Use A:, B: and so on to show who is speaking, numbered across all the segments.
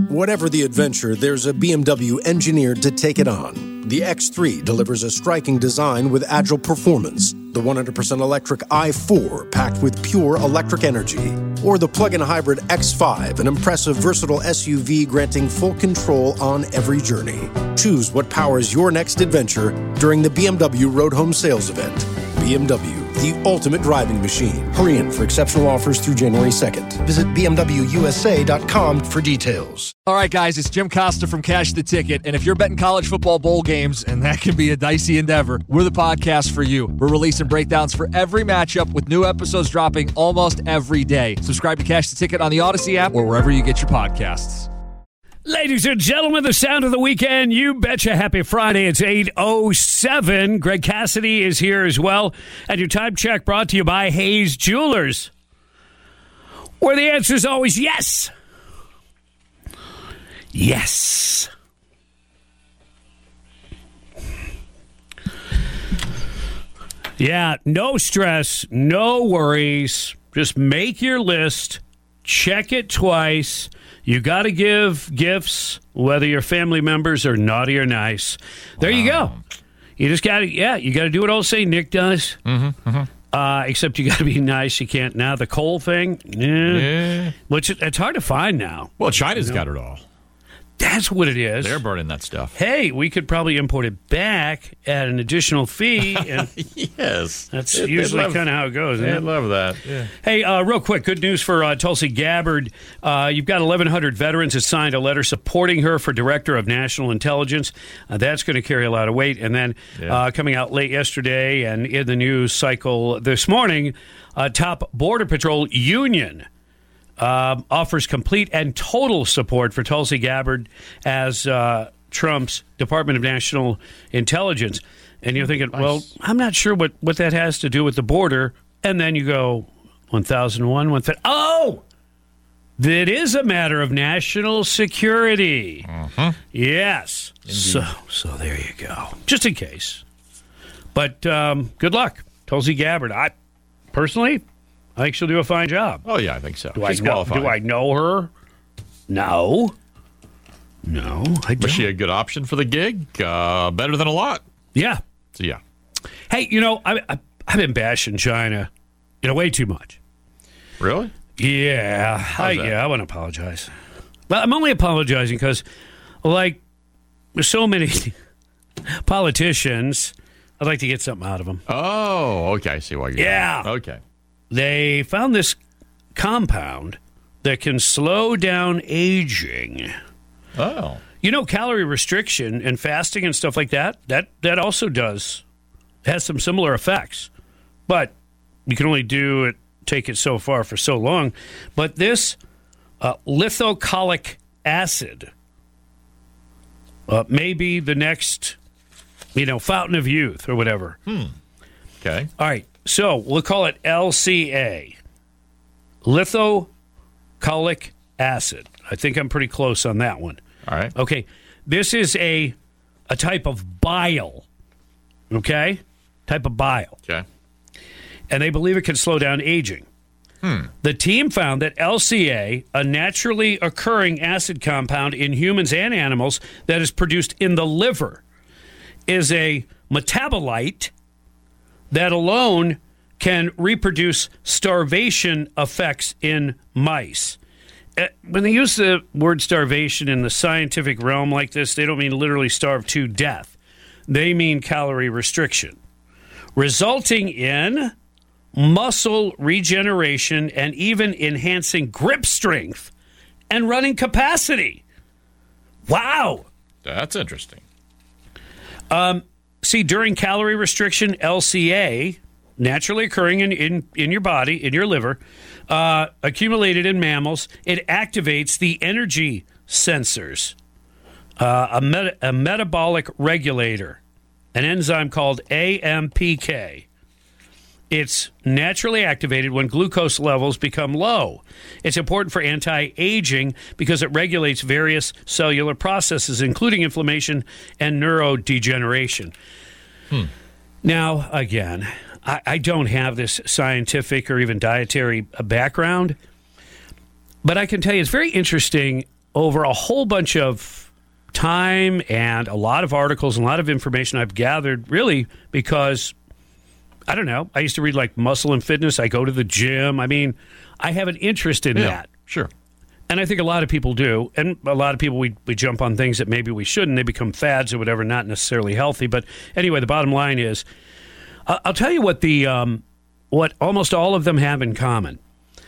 A: Whatever the adventure, there's a BMW engineered to take it on. The X3 delivers a striking design with agile performance. The 100% electric i4 packed with pure electric energy. Or the plug-in hybrid X5, an impressive, versatile SUV granting full control on every journey. Choose what powers your next adventure during the BMW Road Home Sales Event. BMW, the ultimate driving machine. Hurry in for exceptional offers through January 2nd. Visit BMWUSA.com for details.
B: All right, guys, it's Jim Costa from Cash the Ticket. And if you're betting college football bowl games, and that can be a dicey endeavor, we're the podcast for you. We're releasing breakdowns for every matchup with new episodes dropping almost every day. Subscribe to Cash the Ticket on the Odyssey app or wherever you get your podcasts.
C: Ladies and gentlemen, the sound of the weekend. You betcha. Happy Friday. It's 8:07. Greg Cassidy is here as well. And your time check brought to you by Hayes Jewelers, where the answer is always yes. Yes. Yeah, no stress, no worries. Just make your list, check it twice. You got to give gifts, whether your family members are naughty or nice. There you go. You just got to, you got to do what I'll say Nick does. Except you got to be nice. You can't. Now, the coal thing, which it's hard to find now.
D: Well, China's got it all.
C: That's what it is.
D: They're burning that stuff.
C: Hey, we could probably import it back at an additional fee. And
D: yes.
C: That's usually kind of how it goes.
D: I love that. Yeah.
C: Hey, real quick, good news for Tulsi Gabbard. You've got 1,100 veterans that signed a letter supporting her for Director of National Intelligence. That's going to carry a lot of weight. And then coming out late yesterday and in the news cycle this morning, top Border Patrol union offers complete and total support for Tulsi Gabbard as Trump's Department of National Intelligence. And you're thinking, well, I'm not sure what that has to do with the border. And then you go, 1001, 1000. Oh! That is a matter of national security. Yes. So there you go. Just in case. But good luck, Tulsi Gabbard. I think she'll do a fine job.
D: Oh, yeah, I think so.
C: Do I know her? No, I don't.
D: Was she a good option for the gig? Better than a lot.
C: Yeah.
D: So, yeah.
C: Hey, I've been bashing China, way too much.
D: Really?
C: Yeah. I want to apologize. Well, I'm only apologizing because, there's so many politicians, I'd like to get something out of them.
D: Oh, okay. I see why you're Okay.
C: They found this compound that can slow down aging.
D: Oh.
C: Calorie restriction and fasting and stuff like that also has some similar effects. But you can only take it so far for so long. But this lithocholic acid may be the next, fountain of youth or whatever.
D: Okay.
C: All right. So we'll call it LCA, lithocholic acid. I think I'm pretty close on that one.
D: All right.
C: Okay. This is a type of bile. Okay? Type of bile.
D: Okay.
C: And they believe it can slow down aging. The team found that LCA, a naturally occurring acid compound in humans and animals that is produced in the liver, is a metabolite that alone can reproduce starvation effects in mice. When they use the word starvation in the scientific realm like this, they don't mean literally starve to death. They mean calorie restriction, resulting in muscle regeneration and even enhancing grip strength and running capacity. Wow.
D: That's interesting.
C: See, during calorie restriction, LCA, naturally occurring in your body, in your liver, accumulated in mammals, it activates the energy sensors, a metabolic regulator, an enzyme called AMPK. It's naturally activated when glucose levels become low. It's important for anti-aging because it regulates various cellular processes, including inflammation and neurodegeneration. Now, again, I don't have this scientific or even dietary background, but I can tell you it's very interesting over a whole bunch of time and a lot of articles and a lot of information I've gathered, really, because, I don't know, I used to read like Muscle and Fitness. I go to the gym. I mean, I have an interest in that.
D: Sure.
C: And I think a lot of people do. And a lot of people, we jump on things that maybe we shouldn't. They become fads or whatever, not necessarily healthy. But anyway, the bottom line is, I'll tell you what what almost all of them have in common.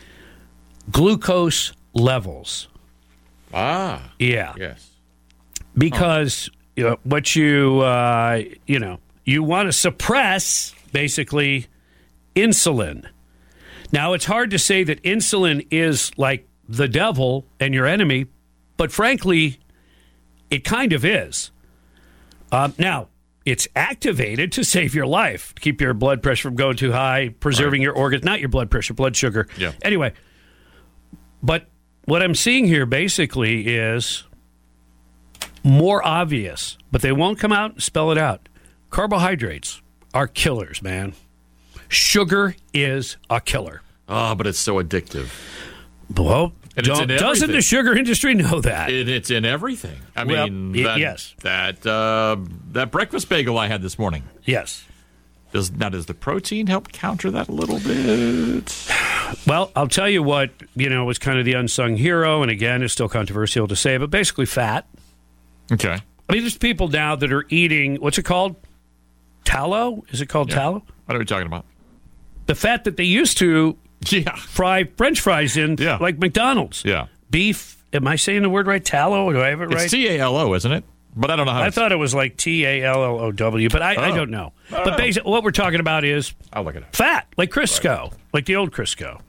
C: Glucose levels.
D: Ah.
C: Yeah.
D: Yes.
C: Because what you want to suppress, basically, insulin. Now, it's hard to say that insulin is like the devil and your enemy, but frankly, it kind of is. Now, it's activated to save your life, to keep your blood pressure from going too high, preserving your organs, not your blood pressure, blood sugar.
D: Yeah.
C: Anyway, but what I'm seeing here basically is more obvious, but they won't come out and spell it out. Carbohydrates are killers, man. Sugar is a killer.
D: Oh, but it's so addictive.
C: Well,
D: And it's in
C: doesn't
D: everything.
C: the sugar industry know that?
D: It's in everything. I
C: Well,
D: mean,
C: yes.
D: that breakfast bagel I had this morning.
C: Yes.
D: Does the protein help counter that a little bit?
C: Well, I'll tell you what, was kind of the unsung hero, and again, it's still controversial to say, but basically fat.
D: Okay.
C: I mean, there's people now that are eating, what's it called? Tallow? Is it called tallow?
D: What are we talking about?
C: The fat that they used to
D: Yeah.
C: fry French fries in,
D: Yeah.
C: like McDonald's.
D: Yeah.
C: Beef. Am I saying the word right? Tallow? Do I have it right?
D: It's TALO, isn't it? But I don't know how
C: I thought it was like TALLOW, but I don't know. But basically, what we're talking about is
D: I'll look it up.
C: fat, like Crisco, like the old Crisco.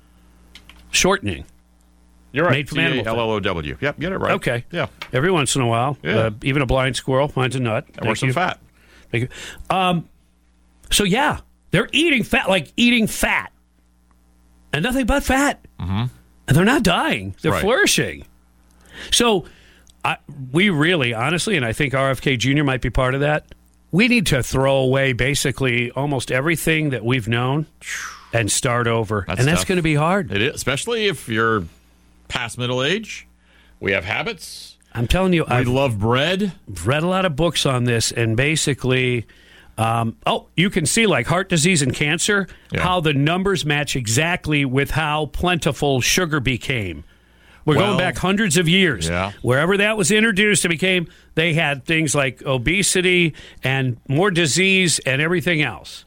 C: Shortening.
D: You're right.
C: Made from animal fat.
D: TALOW. Yep, get it right.
C: Okay.
D: Yeah.
C: Every once in a while.
D: Yeah.
C: Even a blind squirrel finds a nut.
D: Or some fat.
C: Thank you. So, yeah, they're eating fat, like eating fat. And nothing but fat. Mm-hmm. And they're not dying. They're flourishing. So, we really, honestly, and I think RFK Jr. might be part of that, we need to throw away basically almost everything that we've known and start over. That's going to be hard.
D: It is, especially if you're past middle age. We have habits.
C: I'm telling you,
D: I love bread.
C: I've read a lot of books on this, and basically, you can see like heart disease and cancer, how the numbers match exactly with how plentiful sugar became. We're going back hundreds of years.
D: Yeah.
C: Wherever that was introduced, they had things like obesity and more disease and everything else.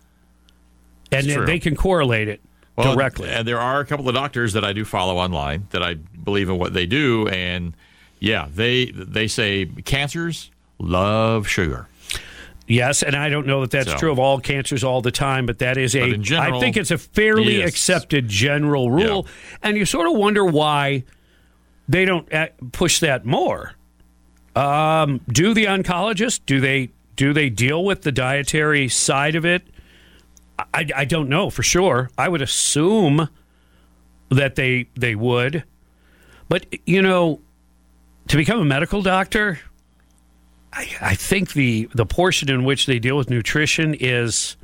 C: And they can correlate it directly.
D: And there are a couple of doctors that I do follow online that I believe in what they do. And, they say cancers love sugar.
C: Yes, and I don't know that that's true of all cancers all the time, but that is
D: in general,
C: I think it's a fairly accepted general rule. Yeah. And you sort of wonder why they don't push that more. Do the oncologists, do they deal with the dietary side of it? I don't know for sure. I would assume that they would. But, to become a medical doctor, I think the portion in which they deal with nutrition is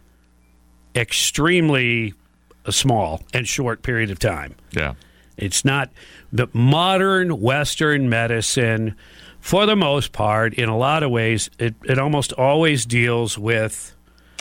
C: extremely small and short period of time.
D: Yeah.
C: It's not the modern Western medicine, for the most part, in a lot of ways, it almost always deals with,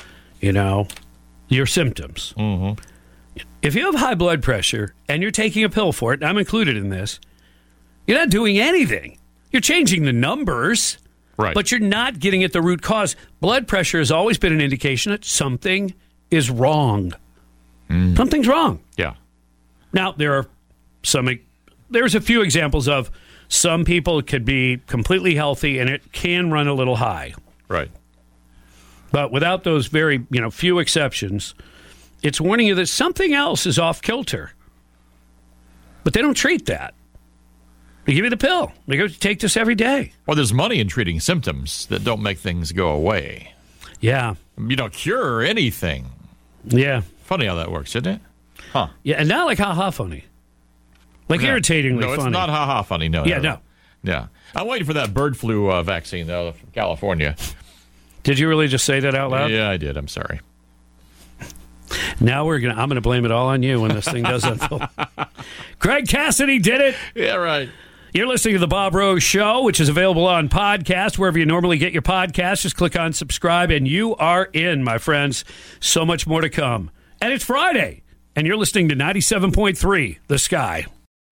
C: your symptoms.
D: Mm-hmm.
C: If you have high blood pressure and you're taking a pill for it, and I'm included in this, you're not doing anything. You're changing the numbers,
D: right?
C: But you're not getting at the root cause. Blood pressure has always been an indication that something is wrong. Something's wrong.
D: Yeah.
C: Now, there's a few examples of some people could be completely healthy and it can run a little high.
D: Right.
C: But without those very, few exceptions, it's warning you that something else is off kilter. But they don't treat that. They give you the pill. They go, take this every day.
D: Well, there's money in treating symptoms that don't make things go away.
C: Yeah.
D: You don't cure anything.
C: Yeah.
D: Funny how that works, isn't it? Huh.
C: Yeah, and not like ha-ha funny. Like irritatingly funny.
D: No, it's not ha-ha funny. No.
C: Yeah, no.
D: Yeah. I'm waiting for that bird flu vaccine, though, from California.
C: Did you really just say that out loud?
D: Yeah, I did. I'm sorry.
C: Now I'm going to blame it all on you when this thing does unfold. Craig Cassidy did it.
D: Yeah, right.
C: You're listening to The Bob Rose Show, which is available on podcast, wherever you normally get your podcasts. Just click on subscribe, and you are in, my friends. So much more to come. And it's Friday, and you're listening to 97.3 The Sky.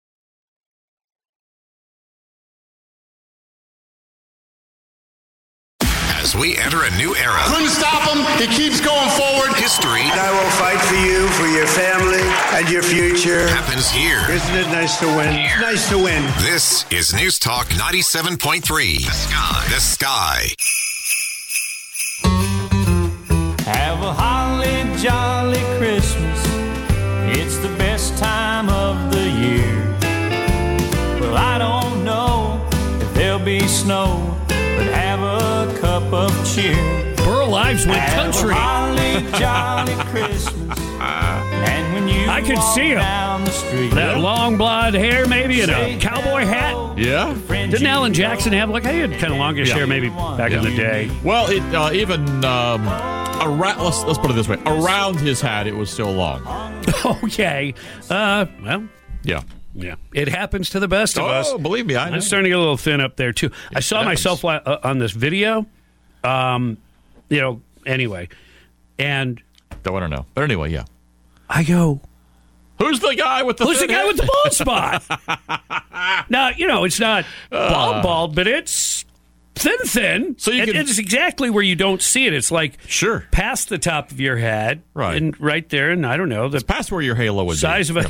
E: As we enter a new era.
F: Couldn't stop him. He keeps going forward.
E: History.
G: I will fight for you, for your family, and your future.
E: Happens here.
G: Isn't it nice to win? It's nice to win.
E: This is News Talk 97.3. The Sky. The Sky.
H: Have a holly jolly Christmas. It's the best time of the year. Well, I don't know if there'll be snow, but have a cup of cheer.
C: Burl Ives went country.
H: Have a holly jolly Christmas. And when you
C: I could see him.
H: down the street,
C: That long blonde hair, maybe, and a cowboy hat.
D: Yeah.
C: Didn't Alan Jackson have, like, he had kind of longish hair maybe back in the day.
D: Well, it even around, let's put it this way. Around his hat, it was still long.
C: Okay. Well,
D: Yeah.
C: yeah. It happens to the best of us.
D: Oh, believe me, I know.
C: I'm starting to get a little thin up there, too. I saw myself on this video, anyway, and
D: Don't want to know. But anyway, yeah.
C: I go,
D: Who's the guy with the
C: who's the
D: thin
C: guy
D: head?
C: with the bald spot? Now, it's not bald, but it's thin.
D: So you can-
C: it's exactly where you don't see it. It's like
D: Sure.
C: past the top of your head.
D: Right.
C: And right there, and I don't know, the
D: It's past where your halo would
C: size
D: be.
C: of it.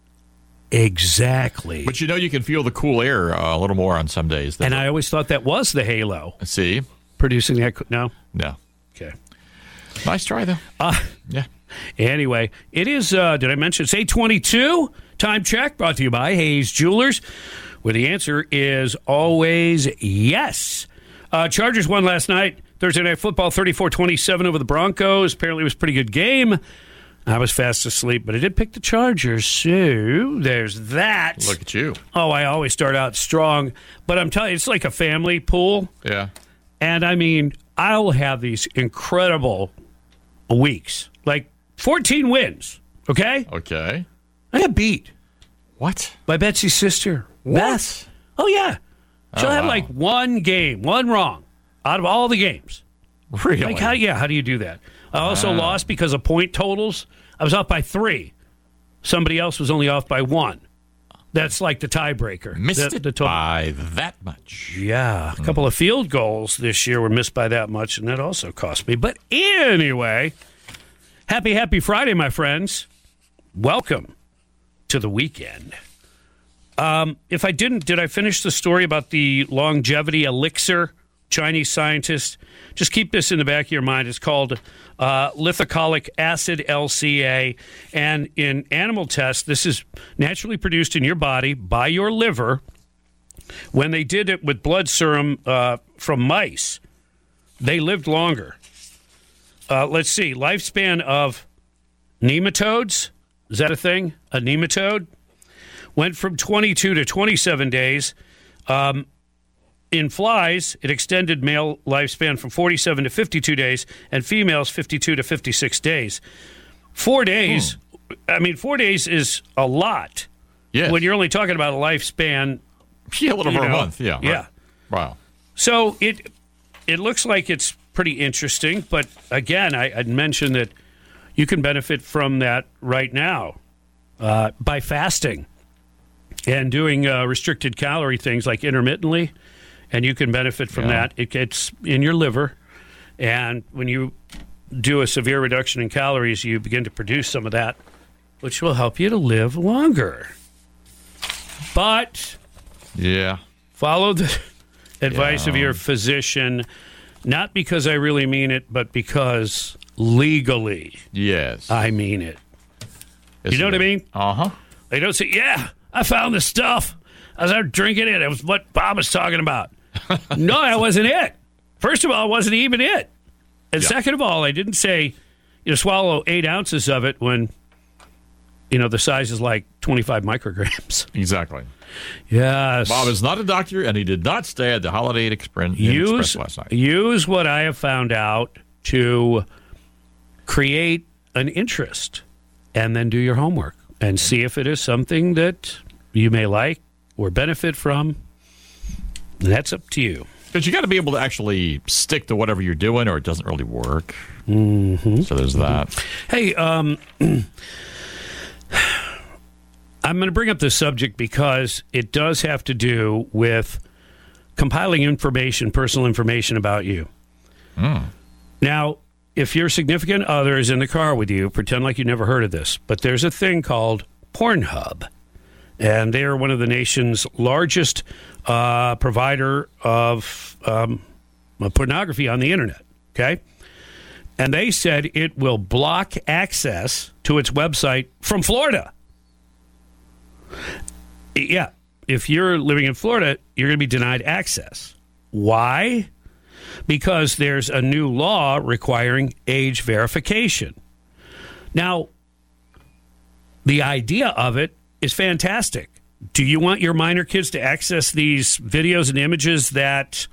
C: Exactly.
D: But you can feel the cool air a little more on some days.
C: And I always thought that was the halo
D: See?
C: producing that. No?
D: No.
C: Okay.
D: Nice try, though. Yeah.
C: Anyway, it is, did I mention it's 8:22? Time check brought to you by Hayes Jewelers, where the answer is always yes. Chargers won last night. Thursday Night Football, 34-27 over the Broncos. Apparently it was a pretty good game. I was fast asleep, but I did pick the Chargers, so there's that.
D: Look at you.
C: Oh, I always start out strong, but I'm telling you, it's like a family pool.
D: Yeah.
C: And I mean, I'll have these incredible weeks, like 14 wins, okay?
D: Okay.
C: I got beat
D: What?
C: by Betsy's sister,
D: What?
C: Beth. Oh, yeah. She'll have
D: wow.
C: like one wrong out of all the games.
D: Really?
C: Like, how do you do that? I also lost because of point totals. I was off by 3. Somebody else was only off by 1. That's like the tiebreaker.
D: Missed
C: The
D: it
C: total.
D: by that much.
C: Yeah, a couple of field goals this year were missed by that much, and that also cost me. But anyway, happy Friday, my friends. Welcome to the weekend. If I did I finish the story about the longevity elixir? Chinese scientist. Just keep this in the back of your mind. It's called lithocholic acid, LCA. And in animal tests, this is naturally produced in your body by your liver. When they did it with blood serum from mice, they lived longer. Let's see. Lifespan of nematodes. Is that a thing? A nematode? Went from 22 to 27 days. In flies, it extended male lifespan from 47 to 52 days and females 52 to 56 days. 4 days, 4 days is a lot.
D: Yes.
C: When you're only talking about a lifespan.
D: Yeah, a little over a
C: know,
D: month. Yeah. Right.
C: Yeah.
D: Wow.
C: So it looks like it's pretty interesting. But again, I'd mentioned that you can benefit from that right now by fasting and doing restricted calorie things like intermittently. And you can benefit from that. It gets in your liver. And when you do a severe reduction in calories, you begin to produce some of that, which will help you to live longer. But
D: Yeah.
C: follow the advice of your physician, not because I really mean it, but because legally
D: Yes.
C: I mean it.
D: Yes,
C: You know what I mean?
D: Uh-huh.
C: They don't say, yeah, I found this stuff. I was out drinking it. It was what Bob was talking about. No, that wasn't it. First of all, it wasn't even it. And second of all, I didn't say, swallow 8 ounces of it when, the size is like 25 micrograms.
D: Exactly.
C: Yes.
D: Bob is not a doctor, and he did not stay at the Holiday Inn Express last night.
C: Use what I have found out to create an interest and then do your homework and see if it is something that you may like or benefit from, that's up to you.
D: Because you got to be able to actually stick to whatever you're doing, or it doesn't really work. Mm-hmm. So there's that.
C: Hey, I'm going to bring up this subject because it does have to do with compiling information, personal information about you. Now, if your significant other is in the car with you, pretend like you never heard of this. But there's a thing called Pornhub, and they are one of the nation's largest provider of pornography on the internet. Okay, and they said it will block access to its website from Florida. Yeah, if you're living in Florida, you're going to be denied access. Why? Because there's a new law requiring age verification. Now, the idea of it is fantastic. Do you want your minor kids to access these videos and images that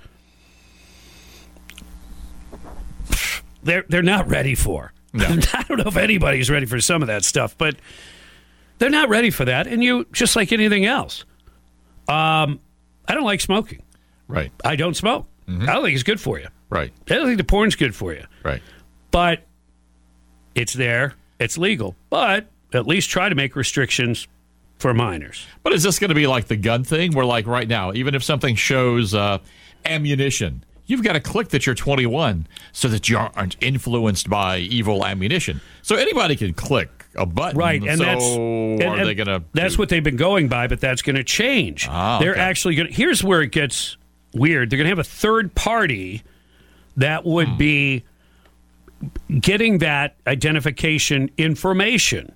C: they're not ready for? No. I don't know if anybody's ready for some of that stuff, but they're not ready for that. And you, just like anything else, I don't like smoking.
D: Right.
C: I don't smoke. Mm-hmm. I don't think it's good for you.
D: Right.
C: I don't think the porn's good for you.
D: Right.
C: But it's there. It's legal. But at least try to make restrictions for minors.
D: But is this going to be like the gun thing where, like right now, even if something shows ammunition, you've got to click that you're 21 so that you aren't influenced by evil ammunition. So anybody can click a button.
C: Right. And
D: they going to...
C: That's what they've been going by, but that's going to change. They're actually going to... Here's where it gets weird. They're going to have a third party that would be getting that identification information.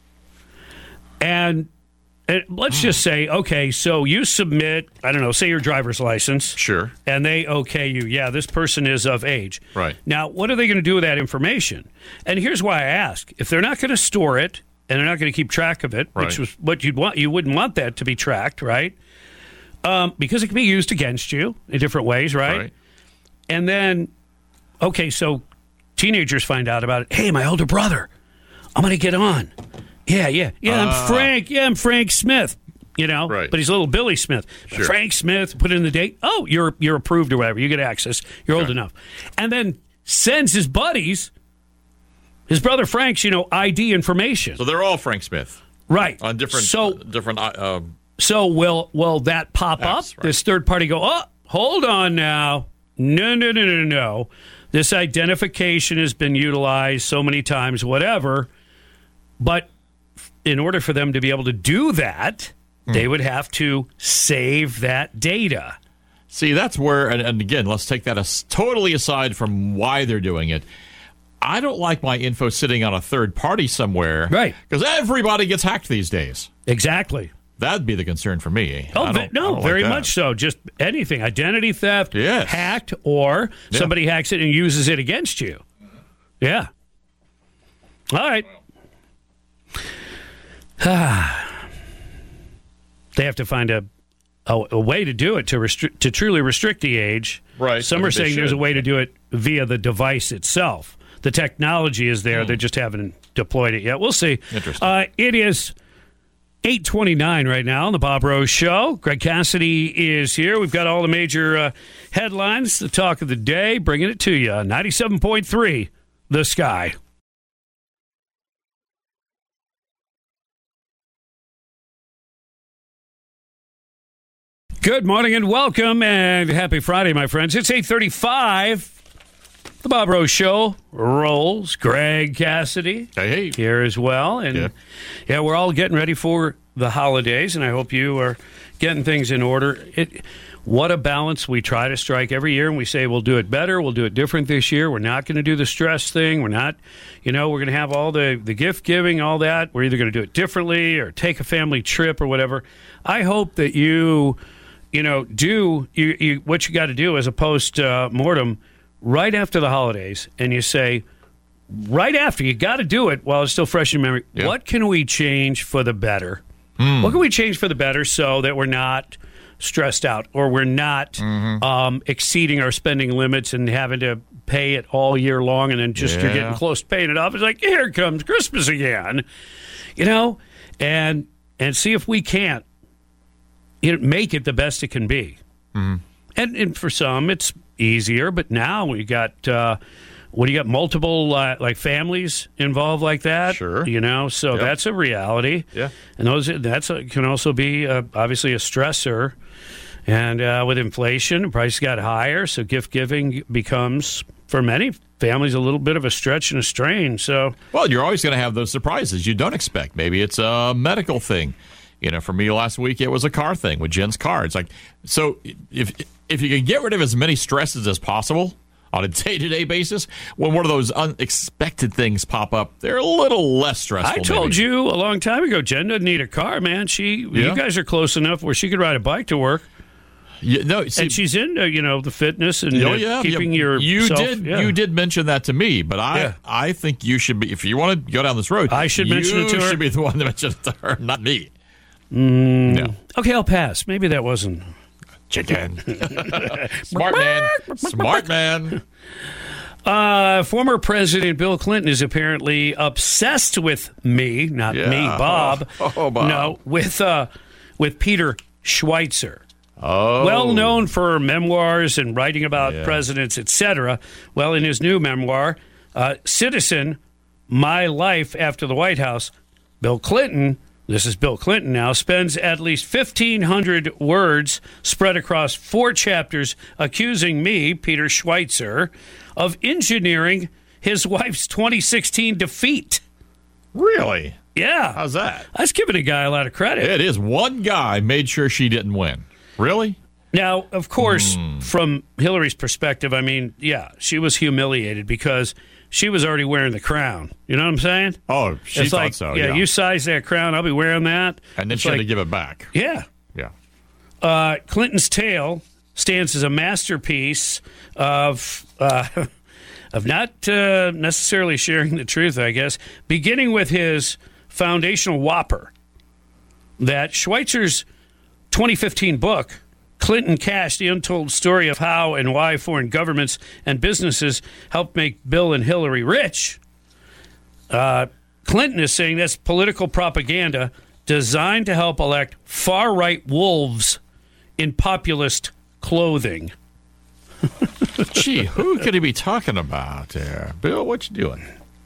C: And let's just say, okay, so you submit, I don't know, say your driver's license.
D: Sure.
C: And they okay you. Yeah, this person is of age.
D: Right.
C: Now, what are they going to do with that information? And here's why I ask. If they're not going to store it and they're not going to keep track of it, which was what you'd want, you wouldn't want that to be tracked, right? Because it can be used against you in different ways, right? And then, okay, so teenagers find out about it. Hey, my older brother, I'm going to get on. Yeah, I'm Frank. Yeah, I'm Frank Smith. You know,
D: right.
C: But he's a little Billy Smith.
D: Sure.
C: Frank Smith, put in the date. Oh, you're approved or whatever. You get access. You're old enough. And then sends his buddies, his brother Frank's, ID information.
D: So they're all Frank Smith.
C: Right.
D: On different...
C: So will that pop up?
D: Right.
C: This third party go, oh, hold on now. No. This identification has been utilized so many times, whatever. But in order for them to be able to do that, they would have to save that data.
D: See, that's where, and again, let's take that totally aside from why they're doing it. I don't like my info sitting on a third party somewhere.
C: Right.
D: Because everybody gets hacked these days.
C: Exactly.
D: That'd be the concern for me.
C: Oh, no, very much so. Just anything. Identity theft, hacked, or somebody hacks it and uses it against you. Yeah. All right. They have to find a way to do it to truly restrict the age.
D: Right.
C: Some are saying there's a way to do it via the device itself. The technology is there. They just haven't deployed it yet. We'll see.
D: Interesting.
C: It is 8:29 right now on the Bob Rose Show. Greg Cassidy is here. We've got all the major headlines, the talk of the day, bringing it to you. 97.3, The Sky. Good morning and welcome and happy Friday, my friends. It's 8:35. The Bob Rose Show rolls. Greg Cassidy here as well. And yeah, we're all getting ready for the holidays, and I hope you are getting things in order. What a balance we try to strike every year, and we say we'll do it better, we'll do it different this year. We're not going to do the stress thing. We're not, we're going to have all the gift giving, all that. We're either going to do it differently or take a family trip or whatever. I hope that you do what you got to do as a post-mortem right after the holidays, and you say, right after, you got to do it while it's still fresh in memory. Yeah. What can we change for the better? What can we change for the better so that we're not stressed out or we're not exceeding our spending limits and having to pay it all year long and then you're getting close to paying it off? It's like, here comes Christmas again, and see if we can't make it the best it can be. Mm-hmm. And for some, it's easier. But now we got multiple like families involved like that.
D: Sure.
C: So that's a reality.
D: Yeah.
C: And can also be obviously a stressor. And with inflation, prices got higher, so gift giving becomes, for many families, a little bit of a stretch and a strain. So,
D: well, you're always going to have those surprises you don't expect. Maybe it's a medical thing. For me last week, it was a car thing with Jen's car. It's like, so if you can get rid of as many stresses as possible on a day-to-day basis, when one of those unexpected things pop up, they're a little less stressful.
C: I told you a long time ago, Jen doesn't need a car, man. You guys are close enough where she could ride a bike to work. And she's into the fitness and keeping yourself. You did mention that to me, but I think you should be, if you want to go down this road, I should mention it to her.
D: You should be the one to mention it to her, not me.
C: No. Okay, I'll pass. Maybe that wasn't
D: chicken. Smart man.
C: Former President Bill Clinton is apparently obsessed with me, not me, Bob.
D: Bob.
C: No, with Peter Schweitzer.
D: Oh.
C: Well known for memoirs and writing about presidents, etc. Well, in his new memoir, Citizen, My Life After the White House, Bill Clinton, this is Bill Clinton now, spends at least 1,500 words spread across 4 chapters accusing me, Peter Schweitzer, of engineering his wife's 2016 defeat.
D: Really?
C: Yeah.
D: How's that?
C: That's giving a guy a lot of credit.
D: It is. One guy made sure she didn't win. Really?
C: Now, of course, from Hillary's perspective, I mean, she was humiliated because she was already wearing the crown. You know what I'm saying?
D: Oh, she
C: it's
D: thought
C: like,
D: so.
C: Yeah, you size that crown, I'll be wearing that.
D: And then she had to give it back.
C: Yeah.
D: Yeah.
C: Clinton's tale stands as a masterpiece of not necessarily sharing the truth, I guess, beginning with his foundational whopper that Schweitzer's 2015 book, Clinton Cash, The Untold Story of How and Why Foreign Governments and Businesses Helped Make Bill and Hillary Rich. Clinton is saying that's political propaganda designed to help elect far-right wolves in populist clothing.
D: Gee, who could he be talking about there? Bill, what you doing?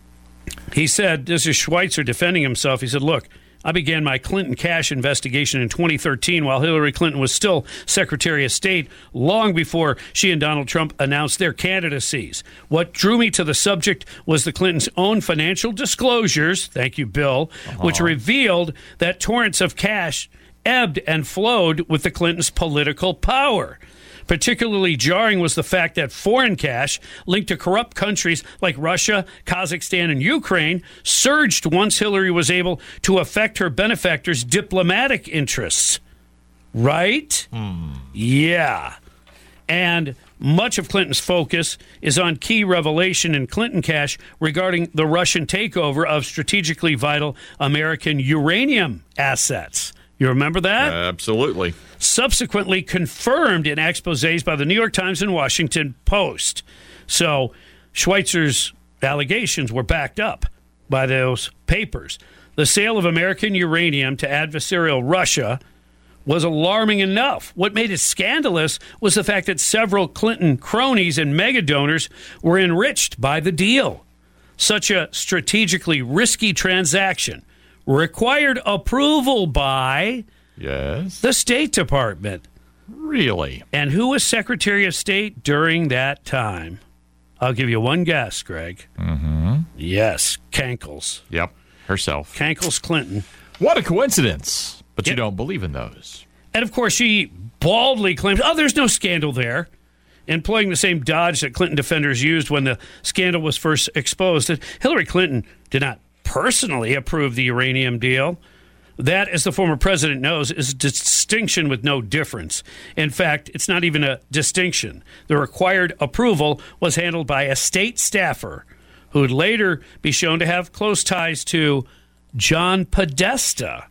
C: He said, this is Schweitzer defending himself. He said, look, I began my Clinton Cash investigation in 2013 while Hillary Clinton was still Secretary of State, long before she and Donald Trump announced their candidacies. What drew me to the subject was the Clintons' own financial disclosures, thank you, Bill, which revealed that torrents of cash ebbed and flowed with the Clintons' political power. Particularly jarring was the fact that foreign cash linked to corrupt countries like Russia, Kazakhstan, and Ukraine surged once Hillary was able to affect her benefactors' diplomatic interests. Right? Yeah. And much of Clinton's focus is on key revelation in Clinton Cash regarding the Russian takeover of strategically vital American uranium assets. You remember that?
D: Absolutely.
C: Subsequently confirmed in exposés by the New York Times and Washington Post. So Schweitzer's allegations were backed up by those papers. The sale of American uranium to adversarial Russia was alarming enough. What made it scandalous was the fact that several Clinton cronies and mega donors were enriched by the deal. Such a strategically risky transaction required approval by the State Department.
D: Really?
C: And who was Secretary of State during that time? I'll give you one guess, Greg. Yes, Kankles.
D: Yep, herself.
C: Kankles Clinton.
D: What a coincidence. But you don't believe in those.
C: And, of course, she baldly claims, there's no scandal there, employing the same dodge that Clinton defenders used when the scandal was first exposed. That Hillary Clinton did not personally approve the uranium deal. That, as the former president knows, is a distinction with no difference. In fact, it's not even a distinction. The required approval was handled by a state staffer who would later be shown to have close ties to John Podesta.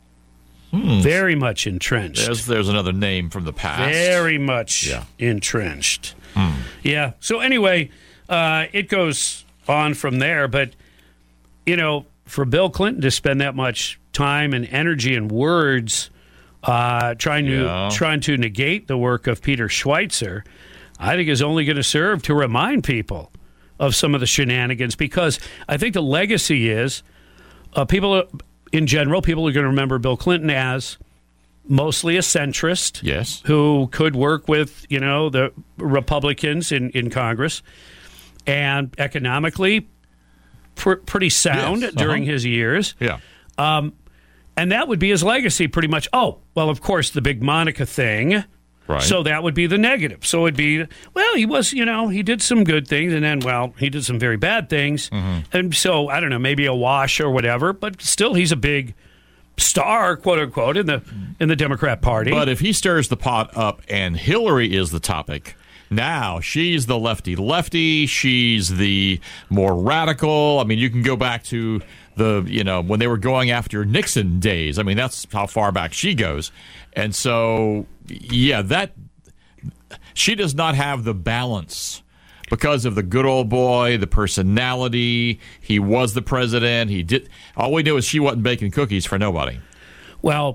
C: Very much entrenched.
D: There's another name from the past.
C: Very much entrenched. Yeah. So anyway, it goes on from there. But, for Bill Clinton to spend that much time and energy and words trying to negate the work of Peter Schweitzer, I think is only going to serve to remind people of some of the shenanigans, because I think the legacy is people in general, people are going to remember Bill Clinton as mostly a centrist,
D: yes,
C: who could work with, the Republicans in Congress, and economically pretty sound during his years.
D: Yeah.
C: And that would be his legacy pretty much. Oh, well, of course, the big Monica thing.
D: Right.
C: So that would be the negative. So it'd be, well, he was, he did some good things, and then, well, he did some very bad things. Mm-hmm. And so, I don't know, maybe a wash or whatever, but still he's a big star, quote unquote, in the Democrat Party.
D: But if he stirs the pot up and Hillary is the topic, now she's the lefty, she's the more radical. I mean, you can go back to when they were going after Nixon days. I mean, that's how far back she goes. And so, yeah, she does not have the balance because of the good old boy, the personality. He was the president. All we knew is she wasn't baking cookies for nobody.
C: Well,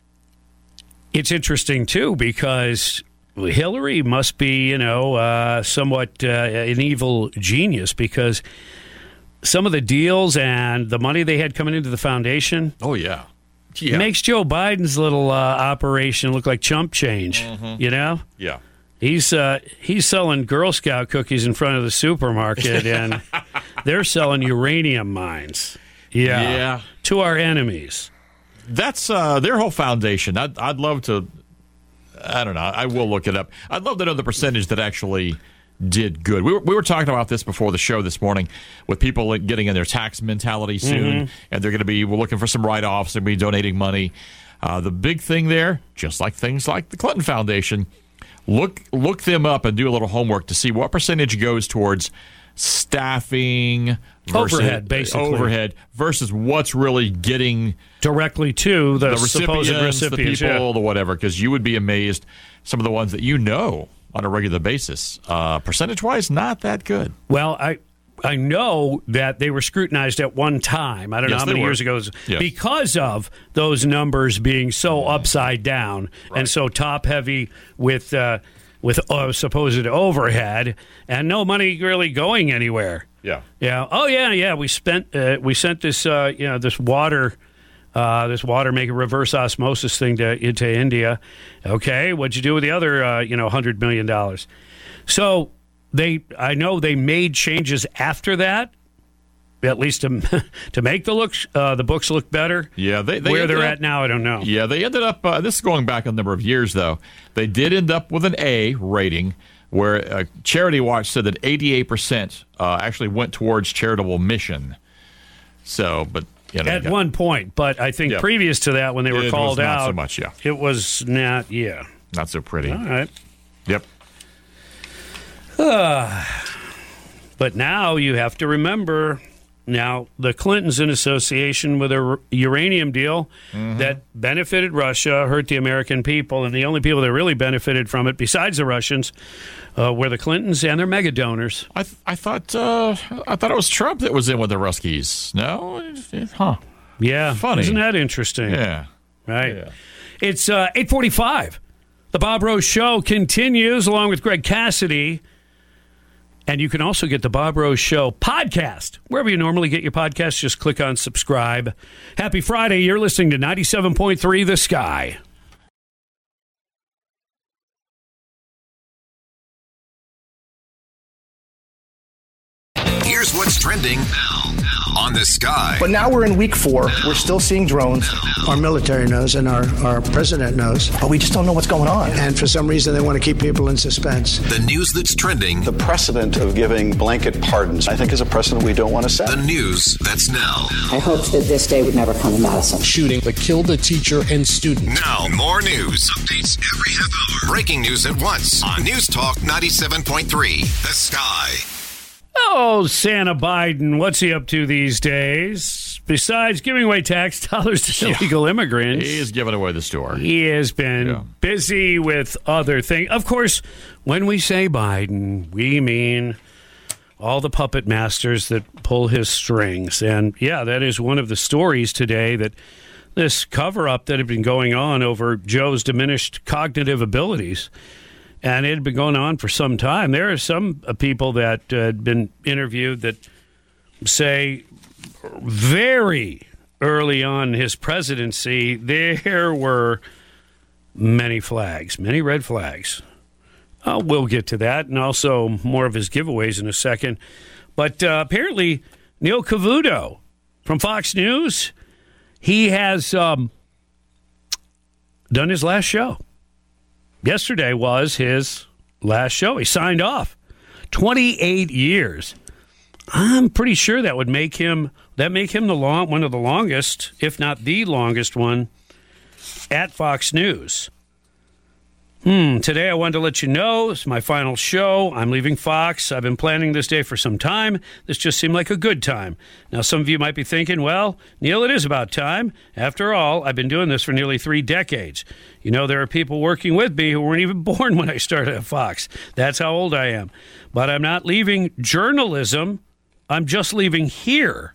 C: it's interesting, too, because Hillary must be, somewhat an evil genius, because some of the deals and the money they had coming into the foundation.
D: Oh, yeah.
C: Makes Joe Biden's little operation look like chump change,
D: Yeah.
C: He's selling Girl Scout cookies in front of the supermarket, and they're selling uranium mines. Yeah. To our enemies.
D: That's their whole foundation. I'd love to, I don't know, I will look it up. I'd love to know the percentage that actually did good. We were talking about this before the show this morning, with people getting in their tax mentality soon, and we're looking for some write-offs and be donating money. The big thing there, just like things like the Clinton Foundation, look them up and do a little homework to see what percentage goes towards staffing,
C: overhead, basically
D: overhead, versus what's really getting
C: directly to the supposed recipients,
D: the people, the whatever. Because you would be amazed, some of the ones that on a regular basis, percentage-wise, not that good.
C: Well, I know that they were scrutinized at one time. I don't know how many years ago, because of those numbers being so upside down and so top-heavy with supposed overhead and no money really going anywhere.
D: Yeah.
C: Yeah. Oh, yeah. We sent this this water maker reverse osmosis thing into India. Okay, what'd you do with the other $100 million? So I know they made changes after that, at least to make the books look better.
D: Yeah,
C: where they're at now, I don't know.
D: Yeah, they ended up. This is going back a number of years, though. They did end up with an A rating, where Charity Watch said that 88% actually went towards charitable mission. So, but.
C: At one point, but I think previous to that, when they were called out,
D: not so much,
C: it was not,
D: not so pretty.
C: All right.
D: Yep.
C: But now you have to remember, the Clintons in association with a uranium deal that benefited Russia, hurt the American people, and the only people that really benefited from it, besides the Russians, were the Clintons and their mega donors.
D: I thought it was Trump that was in with the Ruskies. No? Huh.
C: Yeah.
D: Funny.
C: Isn't that interesting?
D: Yeah.
C: Right.
D: Yeah.
C: It's 8:45. The Bob Rose Show continues along with Greg Cassidy. And you can also get the Bob Rose Show podcast. Wherever you normally get your podcasts, just click on subscribe. Happy Friday. You're listening to 97.3 The Sky.
E: Here's what's trending on The Sky.
G: But now we're in week 4. We're still seeing drones.
I: Our military knows and our president knows.
G: But we just don't know what's going on.
I: And for some reason, they want to keep people in suspense.
E: The news that's trending.
J: The precedent of giving blanket pardons, I think, is a precedent we don't want to set.
E: The news that's now.
K: I hoped that this day would never come in Madison.
A: Shooting that killed a teacher and student.
E: Now, more news. Updates every half hour. Breaking news at once on News Talk 97.3. The Sky.
C: Oh, Santa Biden, what's he up to these days? Besides giving away tax dollars to illegal immigrants.
D: He is giving away the store.
C: He has been busy with other things. Of course, when we say Biden, we mean all the puppet masters that pull his strings. And, that is one of the stories today that this cover-up that had been going on over Joe's diminished cognitive abilities. And it had been going on for some time. There are some people that had been interviewed that say very early on in his presidency, there were many flags, many red flags. We'll get to that, and also more of his giveaways in a second. But apparently, Neil Cavuto from Fox News, he has done his last show. Yesterday was his last show. He signed off. 28 years. I'm pretty sure that would make him one of the longest, if not the longest one, at Fox News. Today I wanted to let you know it's my final show. I'm leaving Fox. I've been planning this day for some time. This just seemed like a good time. Now, some of you might be thinking, well, Neil, it is about time. After all, I've been doing this for nearly 3 decades. You know, there are people working with me who weren't even born when I started at Fox. That's how old I am. But I'm not leaving journalism. I'm just leaving here.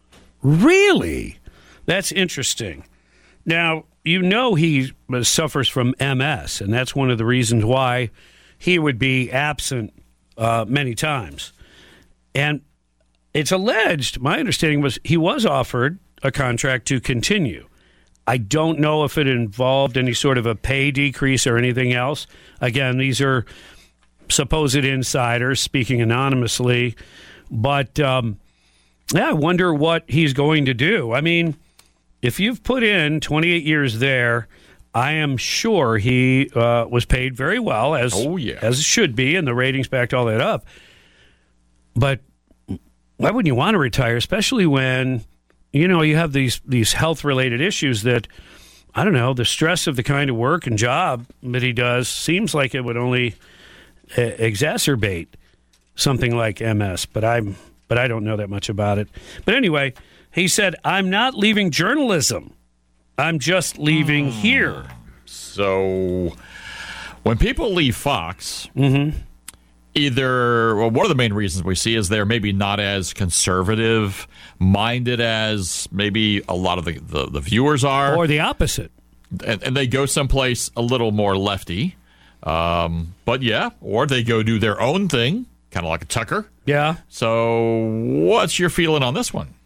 C: Really? That's interesting. Now, you know he suffers from MS, and that's one of the reasons why he would be absent many times. And it's alleged, my understanding was he was offered a contract to continue. I don't know if it involved any sort of a pay decrease or anything else. Again, these are supposed insiders speaking anonymously. But, I wonder what he's going to do. I mean, if you've put in 28 years there, I am sure he was paid very well, as it should be, and the ratings backed all that up. But why wouldn't you want to retire, especially when, you know, you have these health-related issues that, I don't know, the stress of the kind of work and job that he does seems like it would only exacerbate something like MS, but I don't know that much about it. But anyway, he said, I'm not leaving journalism. I'm just leaving here.
D: So when people leave Fox, either, well, one of the main reasons we see is they're maybe not as conservative-minded as maybe a lot of the viewers are.
C: Or the opposite.
D: And they go someplace a little more lefty. But yeah, or they go do their own thing, kind of like a Tucker.
C: Yeah.
D: So what's your feeling on this one?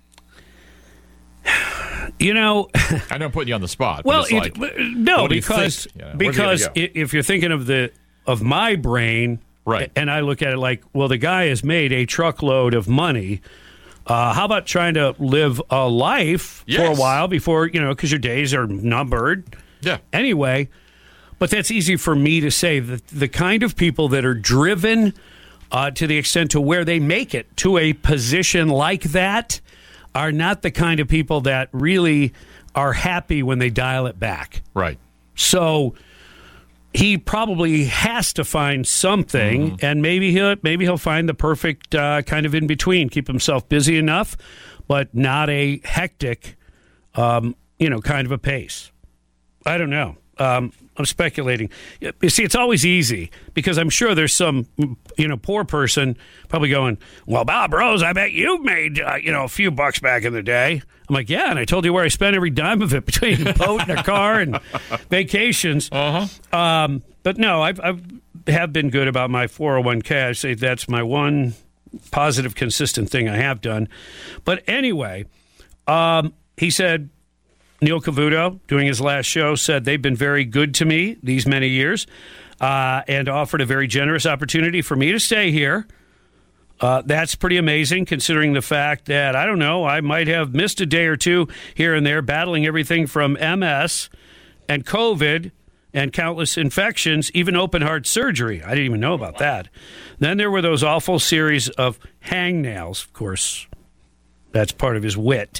C: You know,
D: I know I'm putting you on the spot.
C: Well,
D: like,
C: no, because if you're thinking of my brain,
D: right,
C: and I look at it like, well, the guy has made a truckload of money. How about trying to live a life for a while before, you know, because your days are numbered.
D: Yeah.
C: Anyway, but that's easy for me to say. That the kind of people that are driven to the extent to where they make it to a position like that are not the kind of people that really are happy when they dial it back.
D: Right.
C: So he probably has to find something, and maybe he'll find the perfect kind of in between. Keep himself busy enough, but not a hectic, kind of a pace. I don't know. I'm speculating. You see, it's always easy because I'm sure there's some, poor person probably going, well, Bob Rose, I bet you made, a few bucks back in the day. I'm like, yeah, and I told you where I spent every dime of it between a boat and a car and vacations. But no, I have been good about my 401k. I say that's my one positive, consistent thing I have done. But anyway, he said, Neil Cavuto, doing his last show, said they've been very good to me these many years and offered a very generous opportunity for me to stay here. That's pretty amazing, considering the fact that, I don't know, I might have missed a day or two here and there, battling everything from MS and COVID and countless infections, even open-heart surgery. I didn't even know about that. Then there were those awful series of hangnails. Of course, that's part of his wit.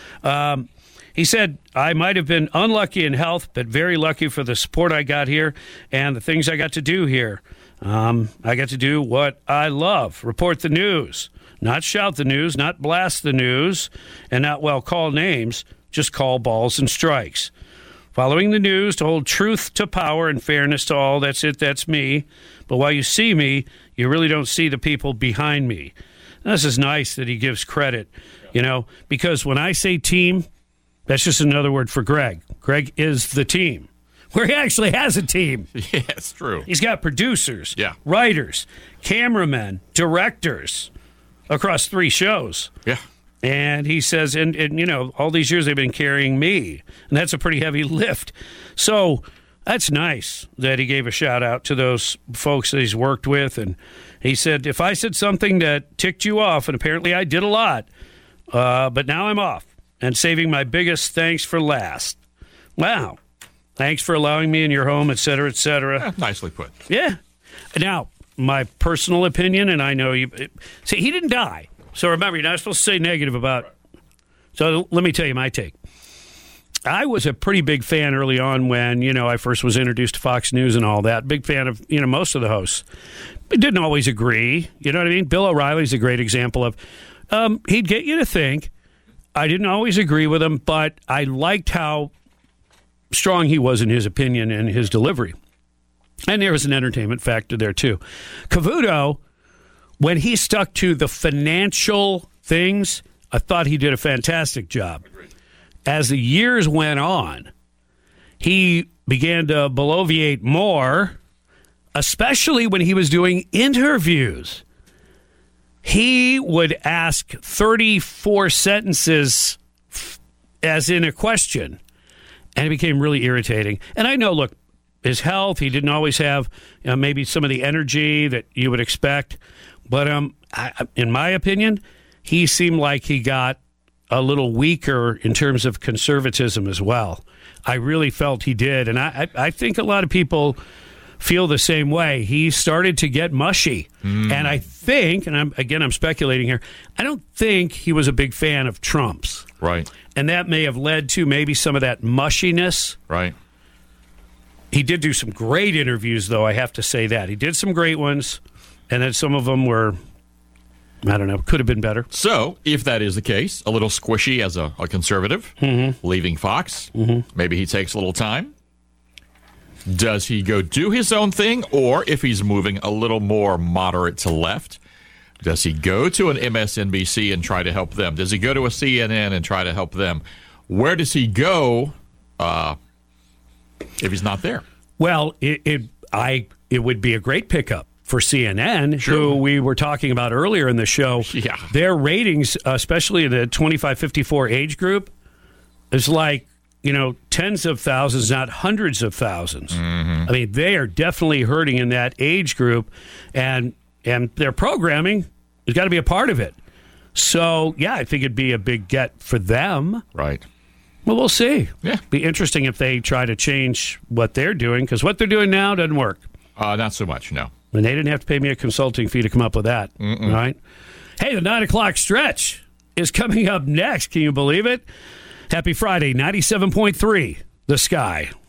C: He said, I might have been unlucky in health, but very lucky for the support I got here and the things I got to do here. I got to do what I love, report the news, not shout the news, not blast the news, and not, call names, just call balls and strikes. Following the news to hold truth to power and fairness to all, that's it, that's me. But while you see me, you really don't see the people behind me. And this is nice that he gives credit, because when I say team, That's just another word for Greg. Greg is the team, where he actually has a team.
D: Yeah, it's true.
C: He's got producers, writers, cameramen, directors across 3 shows.
D: Yeah.
C: And he says, and all these years they've been carrying me, and that's a pretty heavy lift. So that's nice that he gave a shout out to those folks that he's worked with. And he said, if I said something that ticked you off, and apparently I did a lot, but now I'm off and saving my biggest thanks for last. Wow. Thanks for allowing me in your home, et cetera, et cetera.
D: Yeah, nicely put.
C: Yeah. Now, my personal opinion, and I know you... See, he didn't die. So remember, you're not supposed to say negative about... So let me tell you my take. I was a pretty big fan early on when, I first was introduced to Fox News and all that. Big fan of, most of the hosts. But didn't always agree. You know what I mean? Bill O'Reilly's a great example of... he'd get you to think. I didn't always agree with him, but I liked how strong he was in his opinion and his delivery. And there was an entertainment factor there, too. Cavuto, when he stuck to the financial things, I thought he did a fantastic job. As the years went on, he began to bloviate more, especially when he was doing interviews. He would ask 34 sentences as in a question, and it became really irritating. And I know, look, his health, he didn't always have maybe some of the energy that you would expect. But in my opinion, he seemed like he got a little weaker in terms of conservatism as well. I really felt he did. And I think a lot of people feel the same way. He started to get mushy. And I think, and I'm speculating here, I don't think he was a big fan of Trump's.
D: Right.
C: And that may have led to maybe some of that mushiness.
D: Right.
C: He did do some great interviews, though, I have to say that. He did some great ones, and then some of them were, I don't know, could have been better.
D: So, if that is the case, a little squishy as a conservative, leaving Fox, maybe he takes a little time. Does he go do his own thing, or if he's moving a little more moderate to left, does he go to an MSNBC and try to help them? Does he go to a CNN and try to help them? Where does he go if he's not there?
C: Well, it would be a great pickup for CNN, who we were talking about earlier in the show.
D: Yeah.
C: Their ratings, especially the 25-54 age group, is like, tens of thousands, not hundreds of thousands. I mean, they are definitely hurting in that age group, and their programming has got to be a part of it. So, yeah, I think it'd be a big get for them.
D: Right.
C: Well, we'll see.
D: Yeah.
C: Be interesting if they try to change what they're doing, because what they're doing now doesn't work.
D: Not so much, no.
C: And they didn't have to pay me a consulting fee to come up with that. Right? Hey, the 9 o'clock stretch is coming up next. Can you believe it? Happy Friday, 97.3, The Sky.